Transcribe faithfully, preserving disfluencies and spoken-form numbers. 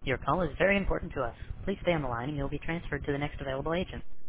Your call is very important to us. Please stay on the line and you'll be transferred to the next available agent.